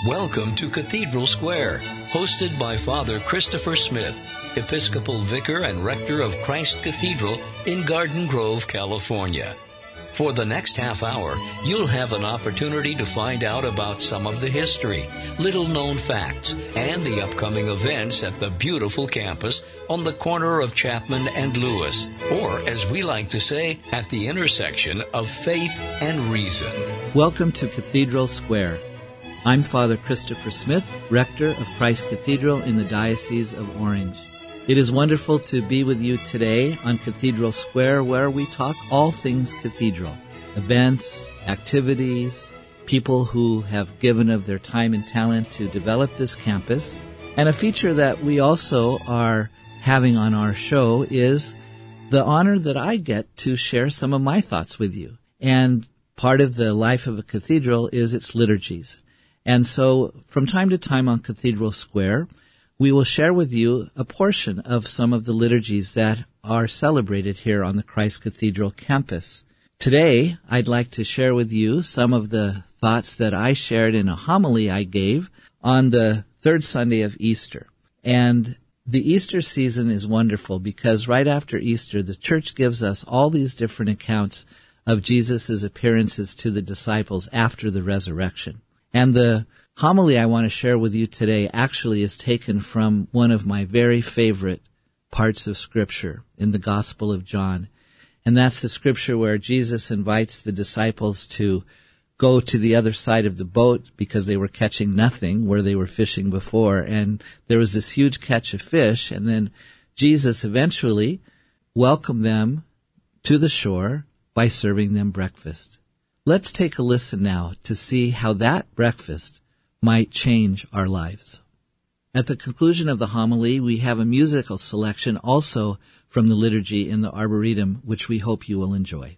Welcome to Cathedral Square, hosted by Father Christopher Smith, Episcopal Vicar and Rector of Christ Cathedral in Garden Grove, California. For the next half hour, you'll have an opportunity to find out about some of the history, little-known facts, and the upcoming events at the beautiful campus on the corner of Chapman and Lewis, or, as we like to say, at the intersection of faith and reason. Welcome to Cathedral Square. I'm Father Christopher Smith, Rector of Christ Cathedral in the Diocese of Orange. It is wonderful to be with you today on Cathedral Square, where we talk all things cathedral, events, activities, people who have given of their time and talent to develop this campus. And a feature that we also are having on our show is the honor that I get to share some of my thoughts with you. And part of the life of a cathedral is its liturgies. And so from time to time on Cathedral Square, we will share with you a portion of some of the liturgies that are celebrated here on the Christ Cathedral campus. Today, I'd like to share with you some of the thoughts that I shared in a homily I gave on the third Sunday of Easter. And the Easter season is wonderful because right after Easter, the Church gives us all these different accounts of Jesus' appearances to the disciples after the resurrection. And the homily I want to share with you today actually is taken from one of my very favorite parts of Scripture in the Gospel of John. And that's the Scripture where Jesus invites the disciples to go to the other side of the boat because they were catching nothing where they were fishing before. And there was this huge catch of fish. And then Jesus eventually welcomed them to the shore by serving them breakfast. Let's take a listen now to see how that breakfast might change our lives. At the conclusion of the homily, we have a musical selection also from the liturgy in the Arboretum, which we hope you will enjoy.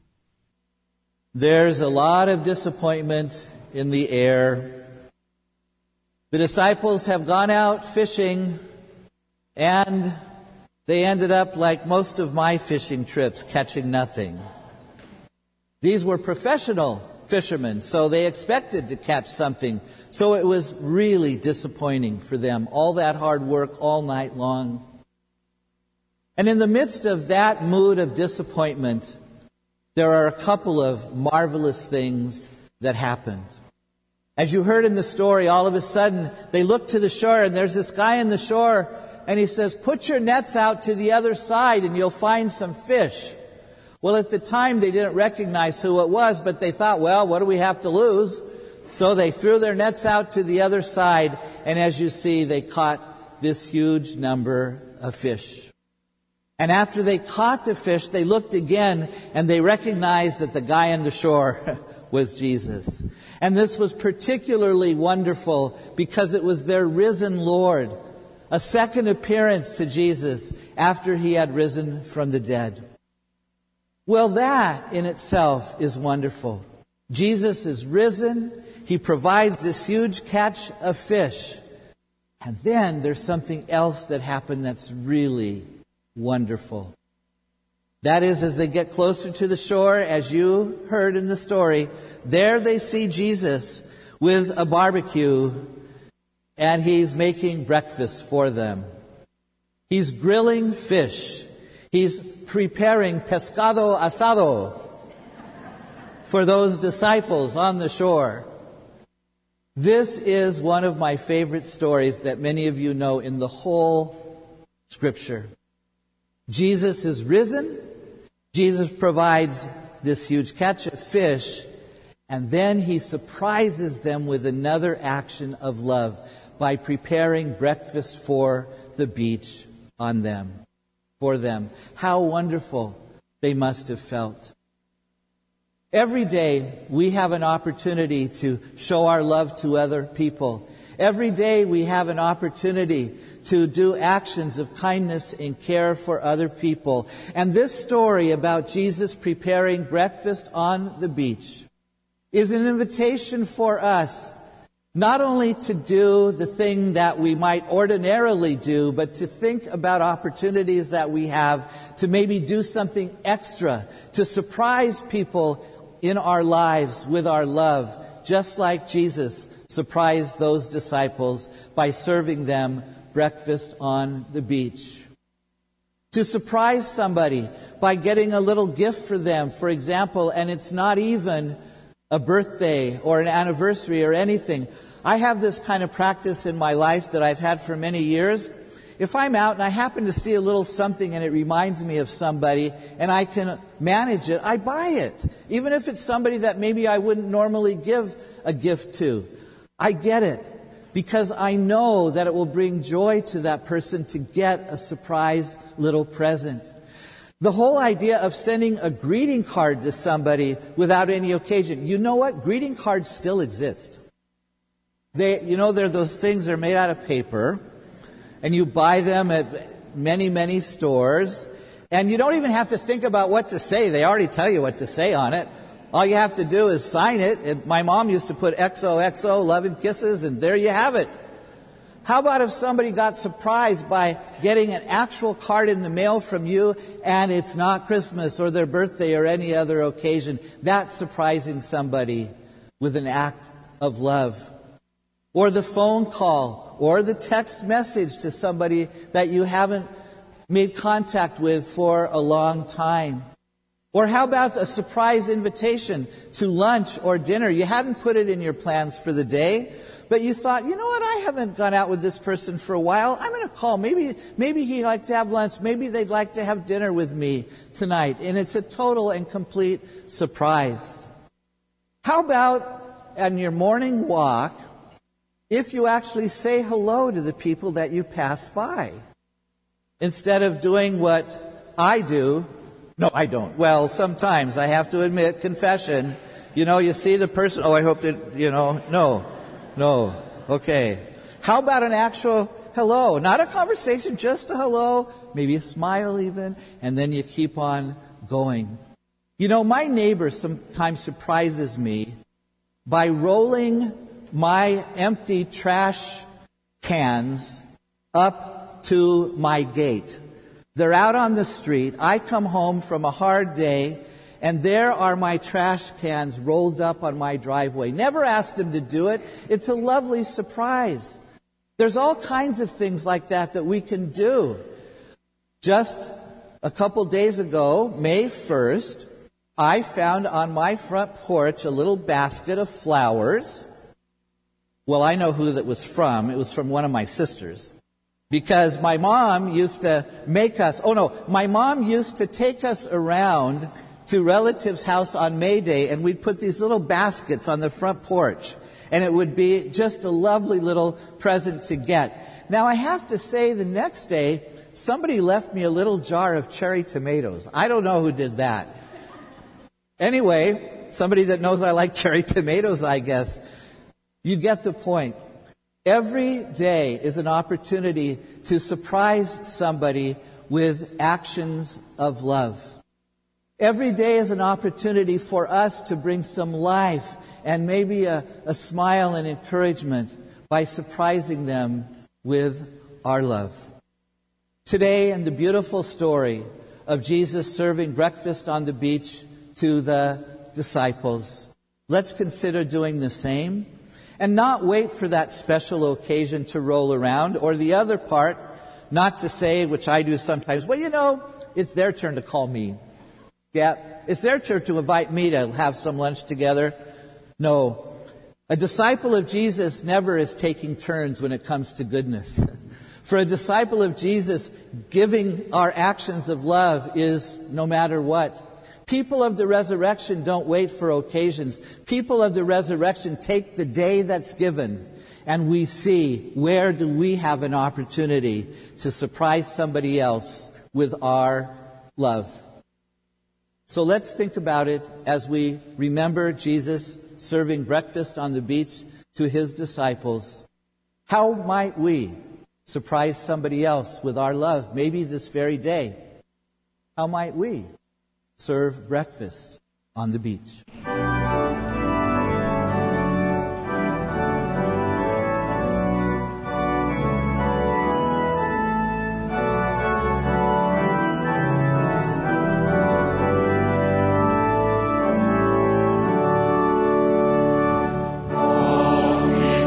There's a lot of disappointment in the air. The disciples have gone out fishing, and they ended up like most of my fishing trips, catching nothing. These were professional fishermen, so they expected to catch something. So it was really disappointing for them, all that hard work all night long. And in the midst of that mood of disappointment, there are a couple of marvelous things that happened. As you heard in the story, all of a sudden, they look to the shore, and there's this guy on the shore, and he says, "Put your nets out to the other side, and you'll find some fish." Well, at the time, they didn't recognize who it was, but they thought, well, what do we have to lose? So they threw their nets out to the other side, and as you see, they caught this huge number of fish. And after they caught the fish, they looked again, and they recognized that the guy on the shore was Jesus. And this was particularly wonderful because it was their risen Lord, a second appearance to Jesus after he had risen from the dead. Well, that in itself is wonderful. Jesus is risen. He provides this huge catch of fish. And then there's something else that happened that's really wonderful. That is, as they get closer to the shore, as you heard in the story, there they see Jesus with a barbecue, and he's making breakfast for them. He's grilling fish. He's preparing pescado asado for those disciples on the shore. This is one of my favorite stories that many of you know in the whole Scripture. Jesus is risen. Jesus provides this huge catch of fish, and then he surprises them with another action of love by preparing breakfast for the beach for them. How wonderful they must have felt. Every day we have an opportunity to show our love to other people. Every day we have an opportunity to do actions of kindness and care for other people. And this story about Jesus preparing breakfast on the beach is an invitation for us not only to do the thing that we might ordinarily do, but to think about opportunities that we have to maybe do something extra, to surprise people in our lives with our love, just like Jesus surprised those disciples by serving them breakfast on the beach. To surprise somebody by getting a little gift for them, for example, and it's not even a birthday or an anniversary or anything. I have this kind of practice in my life that I've had for many years. If I'm out and I happen to see a little something and it reminds me of somebody and I can manage it, I buy it. Even if it's somebody that maybe I wouldn't normally give a gift to. I get it because I know that it will bring joy to that person to get a surprise little present. The whole idea of sending a greeting card to somebody without any occasion. You know what? Greeting cards still exist. They're those things that are made out of paper. And you buy them at many, many stores. And you don't even have to think about what to say. They already tell you what to say on it. All you have to do is sign it. My mom used to put XOXO, love and kisses, and there you have it. How about if somebody got surprised by getting an actual card in the mail from you and it's not Christmas or their birthday or any other occasion? That's surprising somebody with an act of love. Or the phone call or the text message to somebody that you haven't made contact with for a long time. Or how about a surprise invitation to lunch or dinner? You hadn't put it in your plans for the day, but you thought, you know what, I haven't gone out with this person for a while. I'm going to call. Maybe he'd like to have lunch. Maybe they'd like to have dinner with me tonight. And it's a total and complete surprise. How about on your morning walk, if you actually say hello to the people that you pass by, instead of doing what I do? No, I don't. Well, sometimes I have to admit, confession, you see the person, I hope that, no, okay. How about an actual hello? Not a conversation, just a hello, maybe a smile even, and then you keep on going. My neighbor sometimes surprises me by rolling my empty trash cans up to my gate. They're out on the street. I come home from a hard day, and there are my trash cans rolled up on my driveway. Never asked them to do it. It's a lovely surprise. There's all kinds of things like that we can do. Just a couple days ago, May 1st, I found on my front porch a little basket of flowers. Well, I know who that was from. It was from one of my sisters. Because my mom used to take us around to relatives' house on May Day, and we'd put these little baskets on the front porch. And it would be just a lovely little present to get. Now, I have to say, the next day, somebody left me a little jar of cherry tomatoes. I don't know who did that. Anyway, somebody that knows I like cherry tomatoes, I guess. You get the point. Every day is an opportunity to surprise somebody with actions of love. Every day is an opportunity for us to bring some life and maybe a smile and encouragement by surprising them with our love. Today, in the beautiful story of Jesus serving breakfast on the beach to the disciples, let's consider doing the same. And not wait for that special occasion to roll around. Or the other part, not to say, which I do sometimes, it's their turn to call me. Yeah, it's their turn to invite me to have some lunch together. No. A disciple of Jesus never is taking turns when it comes to goodness. For a disciple of Jesus, giving our actions of love is no matter what. People of the resurrection don't wait for occasions. People of the resurrection take the day that's given, and we see where do we have an opportunity to surprise somebody else with our love. So let's think about it as we remember Jesus serving breakfast on the beach to his disciples. How might we surprise somebody else with our love, maybe this very day? How might we serve breakfast on the beach? Amen.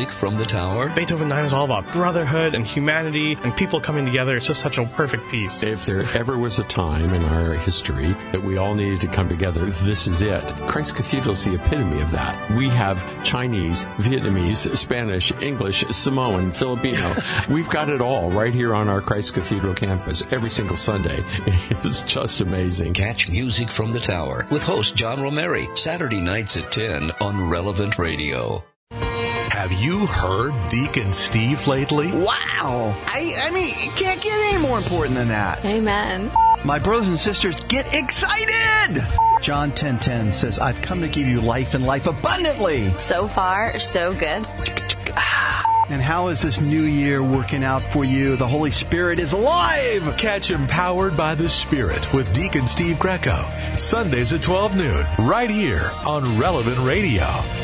music from the tower? Beethoven 9 is all about brotherhood and humanity and people coming together. It's just such a perfect piece. If there ever was a time in our history that we all needed to come together, this is it. Christ Cathedral is the epitome of that. We have Chinese, Vietnamese, Spanish, English, Samoan, Filipino. We've got it all right here on our Christ Cathedral campus every single Sunday. It's just amazing. Catch Music from the Tower with host John Romeri, Saturday nights at 10 on Relevant Radio. Have you heard Deacon Steve lately? Wow! I mean, it can't get any more important than that. Amen. My brothers and sisters, get excited! John 10:10 says, I've come to give you life and life abundantly. So far, so good. And how is this new year working out for you? The Holy Spirit is alive! Catch Empowered by the Spirit with Deacon Steve Greco. Sundays at 12 noon, right here on Relevant Radio.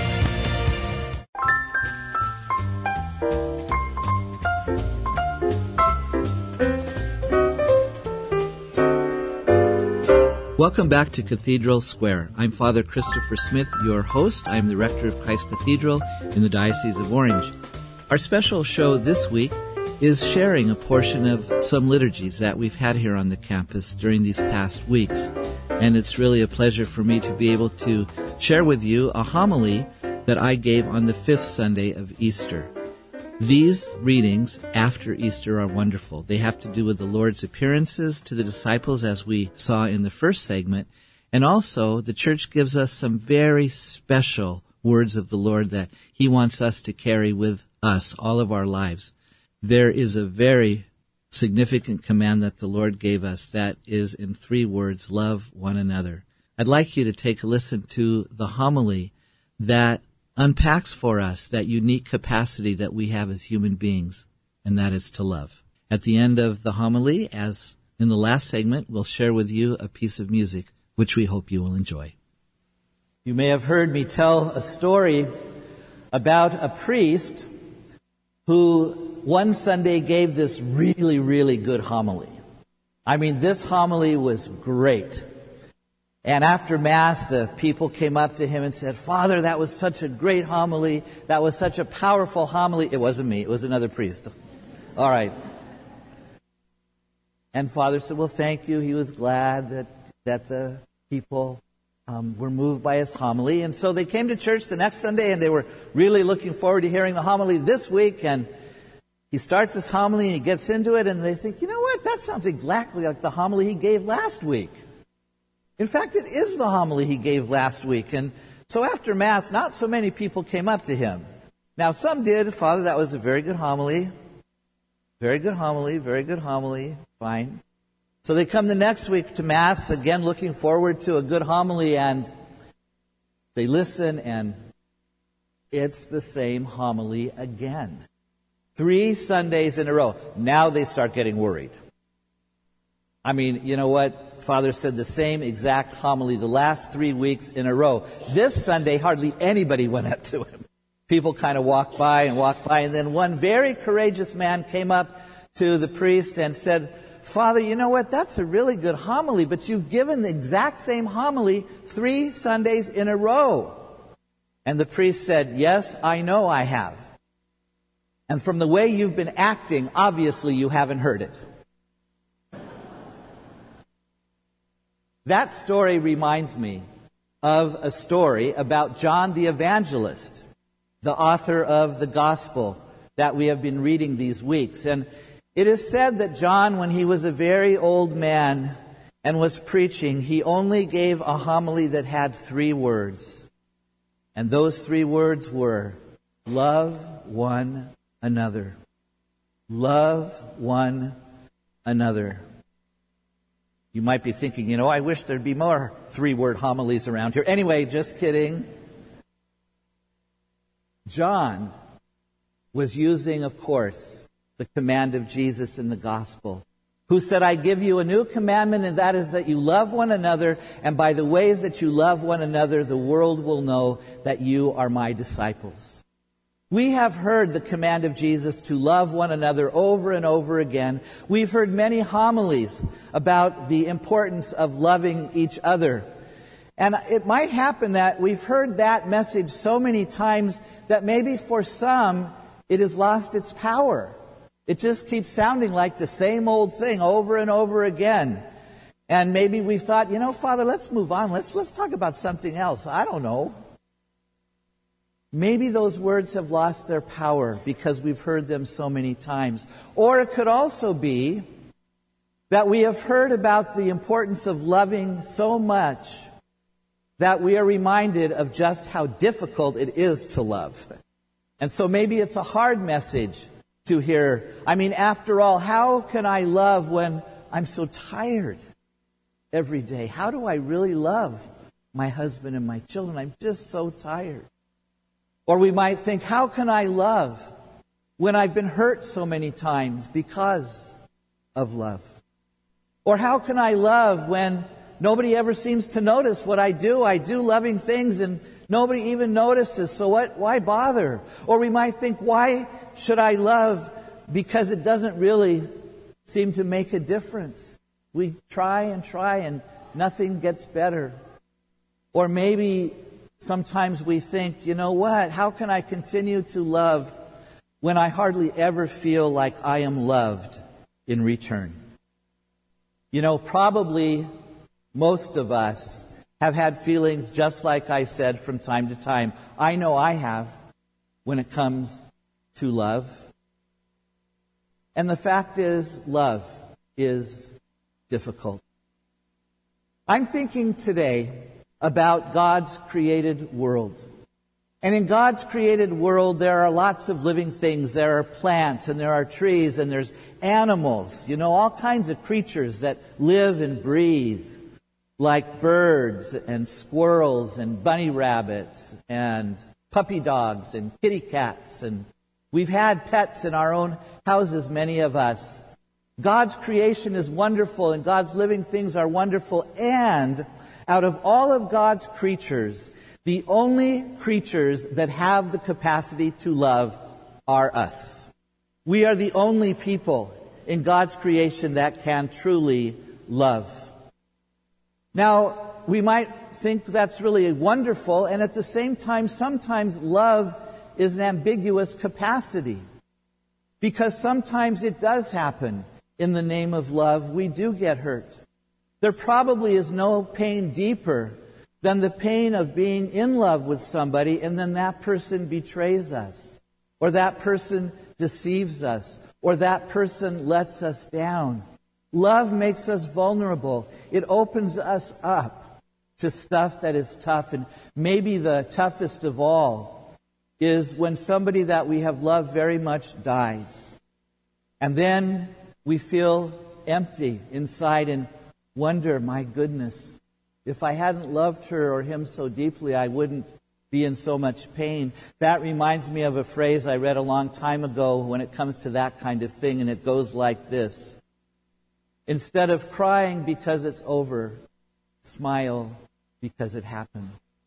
Welcome back to Cathedral Square. I'm Father Christopher Smith, your host. I'm the rector of Christ Cathedral in the Diocese of Orange. Our special show this week is sharing a portion of some liturgies that we've had here on the campus during these past weeks. And it's really a pleasure for me to be able to share with you a homily that I gave on the 5th Sunday of Easter. These readings after Easter are wonderful. They have to do with the Lord's appearances to the disciples, as we saw in the first segment. And also, the church gives us some very special words of the Lord that He wants us to carry with us all of our lives. There is a very significant command that the Lord gave us that is in 3 words: love one another. I'd like you to take a listen to the homily that unpacks for us that unique capacity that we have as human beings, and that is to love. At the end of the homily, as in the last segment, we'll share with you a piece of music which we hope you will enjoy. You may have heard me tell a story about a priest who one Sunday gave this really, really good homily. I mean, this homily was great. And after Mass, the people came up to him and said, "Father, that was such a great homily. That was such a powerful homily." It wasn't me. It was another priest. All right. And Father said, "Well, thank you." He was glad that the people were moved by his homily. And so they came to church the next Sunday, and they were really looking forward to hearing the homily this week. And he starts this homily, and he gets into it, and they think, you know what? That sounds exactly like the homily he gave last week. In fact, it is the homily he gave last week. And so after Mass, not so many people came up to him. Now, some did. "Father, that was a very good homily. Very good homily, very good homily." Fine. So they come the next week to Mass, again looking forward to a good homily, and they listen, and it's the same homily again. 3 Sundays in a row. Now they start getting worried. I mean, you know what? Father said the same exact homily the last 3 weeks in a row. This Sunday, hardly anybody went up to him. People kind of walked by, and then one very courageous man came up to the priest and said, "Father, you know what? That's a really good homily, but you've given the exact same homily 3 Sundays in a row." And the priest said, "Yes, I know I have. And from the way you've been acting, obviously you haven't heard it." That story reminds me of a story about John the Evangelist, the author of the Gospel that we have been reading these weeks. And it is said that John, when he was a very old man and was preaching, he only gave a homily that had 3 words. And those 3 words were, love one another. Love one another. You might be thinking, you know, I wish there'd be more 3-word homilies around here. Anyway, just kidding. John was using, of course, the command of Jesus in the gospel, who said, "I give you a new commandment, and that is that you love one another, and by the ways that you love one another, the world will know that you are my disciples." We have heard the command of Jesus to love one another over and over again. We've heard many homilies about the importance of loving each other. And it might happen that we've heard that message so many times that maybe for some it has lost its power. It just keeps sounding like the same old thing over and over again. And maybe we thought, Father, let's move on. Let's talk about something else. I don't know. Maybe those words have lost their power because we've heard them so many times. Or it could also be that we have heard about the importance of loving so much that we are reminded of just how difficult it is to love. And so maybe it's a hard message to hear. After all, how can I love when I'm so tired every day? How do I really love my husband and my children? I'm just so tired. Or we might think, how can I love when I've been hurt so many times because of love? Or how can I love when nobody ever seems to notice what I do? I do loving things and nobody even notices, so why bother? Or we might think, why should I love? Because it doesn't really seem to make a difference. We try and nothing gets better. Or maybe sometimes we think, how can I continue to love when I hardly ever feel like I am loved in return? Probably most of us have had feelings just like I said from time to time. I know I have when it comes to love. And the fact is, love is difficult. I'm thinking today about God's created world. And in God's created world, there are lots of living things. There are plants, and there are trees, and there's animals. All kinds of creatures that live and breathe, like birds and squirrels and bunny rabbits and puppy dogs and kitty cats. And we've had pets in our own houses, many of us. God's creation is wonderful, and God's living things are wonderful. And out of all of God's creatures, the only creatures that have the capacity to love are us. We are the only people in God's creation that can truly love. Now, we might think that's really wonderful, and at the same time, sometimes love is an ambiguous capacity. Because sometimes it does happen in the name of love. We do get hurt. There probably is no pain deeper than the pain of being in love with somebody and then that person betrays us, or that person deceives us, or that person lets us down. Love makes us vulnerable. It opens us up to stuff that is tough. And maybe the toughest of all is when somebody that we have loved very much dies. And then we feel empty inside and wonder, my goodness, if I hadn't loved her or him so deeply, I wouldn't be in so much pain. That reminds me of a phrase I read a long time ago when it comes to that kind of thing, and it goes like this. Instead of crying because it's over, smile because it happened.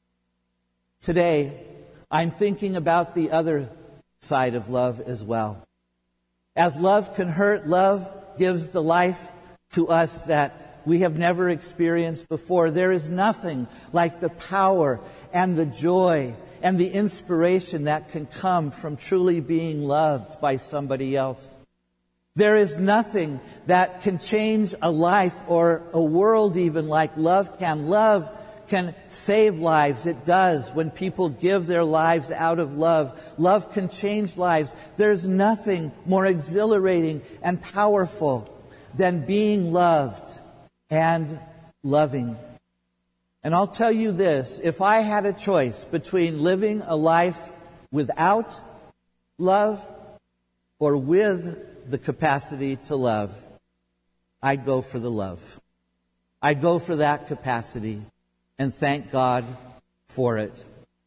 Today, I'm thinking about the other side of love as well. As love can hurt, love gives the life to us that we have never experienced before. There is nothing like the power and the joy and the inspiration that can come from truly being loved by somebody else. There is nothing that can change a life or a world even like love can. Love can save lives. It does when people give their lives out of love. Love can change lives. There's nothing more exhilarating and powerful than being loved and loving. And I'll tell you this, if I had a choice between living a life without love or with the capacity to love, I'd go for the love. I'd go for that capacity and thank God for it.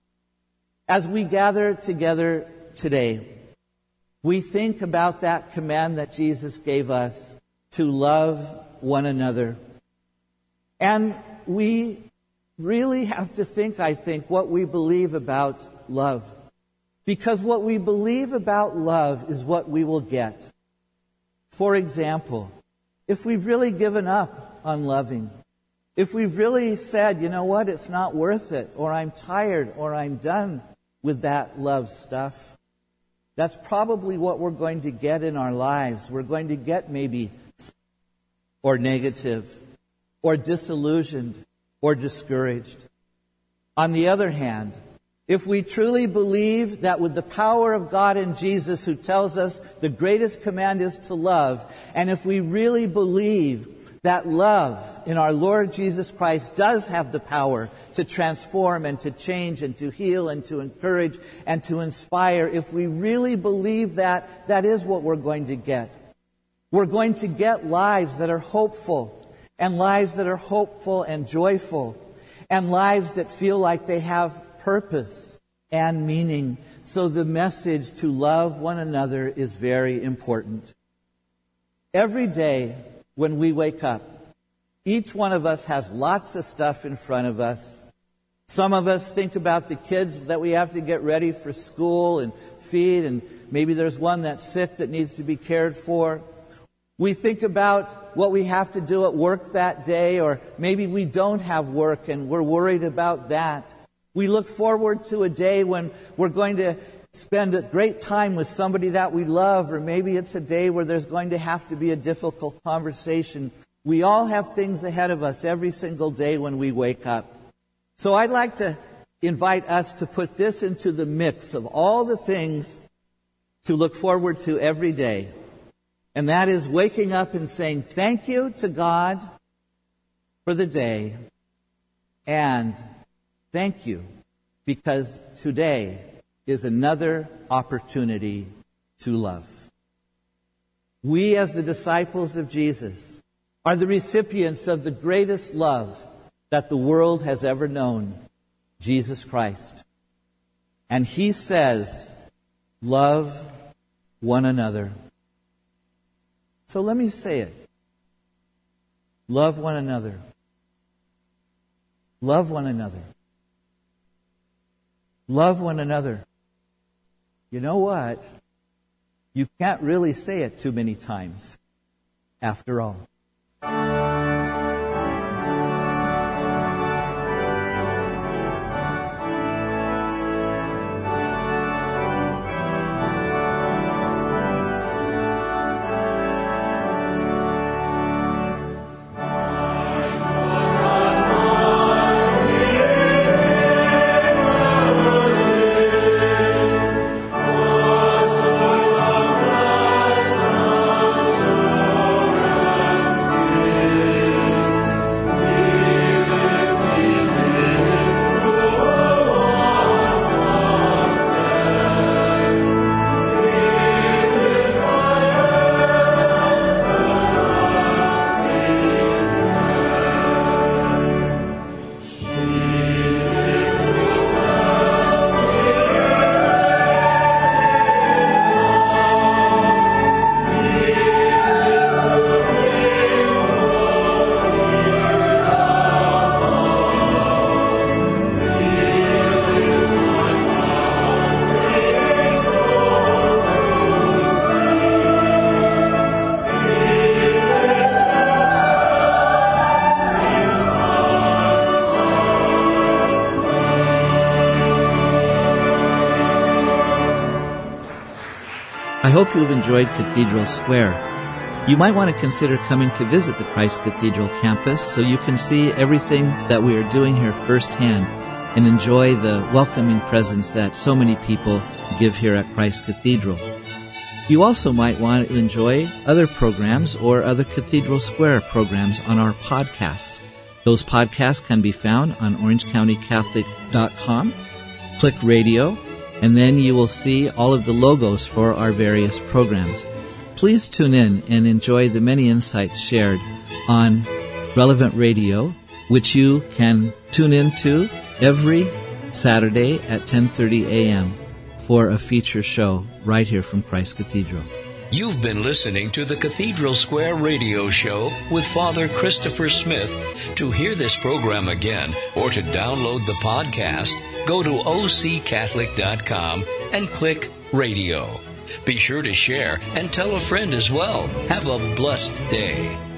As we gather together today, we think about that command that Jesus gave us to love one another. And we really have to think, I think, what we believe about love. Because what we believe about love is what we will get. For example, if we've really given up on loving, if we've really said, you know what, it's not worth it, or I'm tired, or I'm done with that love stuff, that's probably what we're going to get in our lives. We're going to get maybe or negative, or disillusioned, or discouraged. On the other hand, if we truly believe that with the power of God in Jesus, who tells us the greatest command is to love, and if we really believe that love in our Lord Jesus Christ does have the power to transform and to change and to heal and to encourage and to inspire, if we really believe that, that is what we're going to get. We're going to get lives that are hopeful, and lives that are hopeful and joyful, and lives that feel like they have purpose and meaning. So the message to love one another is very important. Every day when we wake up, each one of us has lots of stuff in front of us. Some of us think about the kids that we have to get ready for school and feed, and maybe there's one that's sick that needs to be cared for. We think about what we have to do at work that day, or maybe we don't have work and we're worried about that. We look forward to a day when we're going to spend a great time with somebody that we love, or maybe it's a day where there's going to have to be a difficult conversation. We all have things ahead of us every single day when we wake up. So I'd like to invite us to put this into the mix of all the things to look forward to every day. And that is waking up and saying thank you to God for the day, and thank you because today is another opportunity to love. We, as the disciples of Jesus, are the recipients of the greatest love that the world has ever known, Jesus Christ. And He says, love one another. So let me say it. Love one another. Love one another. Love one another. You know what? You can't really say it too many times, after all. I hope you've enjoyed Cathedral Square. You might want to consider coming to visit the Christ Cathedral campus so you can see everything that we are doing here firsthand and enjoy the welcoming presence that so many people give here at Christ Cathedral. You also might want to enjoy other programs or other Cathedral Square programs on our podcasts. Those podcasts can be found on orangecountycatholic.com. Click radio, and then you will see all of the logos for our various programs. Please tune in and enjoy the many insights shared on Relevant Radio, which you can tune into every Saturday at 10:30 a.m. for a feature show right here from Christ Cathedral. You've been listening to the Cathedral Square Radio Show with Father Christopher Smith. To hear this program again or to download the podcast, go to occatholic.com and click Radio. Be sure to share and tell a friend as well. Have a blessed day.